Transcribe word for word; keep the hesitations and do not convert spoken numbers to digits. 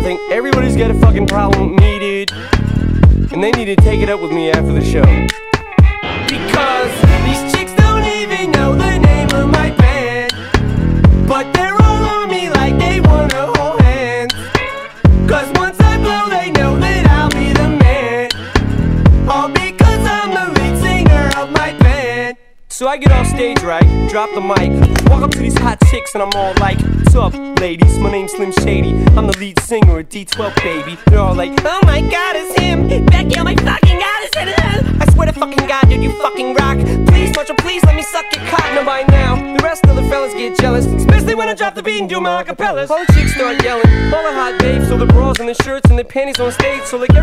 I think everybody's got a fucking problem with me, dude, and they need to take it up with me after the show. Because these chicks don't even know the name of my band, but they're all on me like they wanna hold hands. Cause once I blow they know that I'll be the man, all because I'm the lead singer of my band. So I get off stage, right, drop the mic, walk up to these hot chicks and I'm all like, what's up, ladies, my name's Slim Shady, I'm the lead singer of D twelve, baby. They're all like, oh my god, it's him, Becky, oh my fucking god, it's him. I swear to fucking god, dude, you fucking rock. Please, Marshall, please let me suck your cock. Now by now, the rest of the fellas get jealous, especially when I drop the beat and do my acapellas. All the chicks start yelling, all the hot babes, so the bras and the shirts and the panties on stage, so like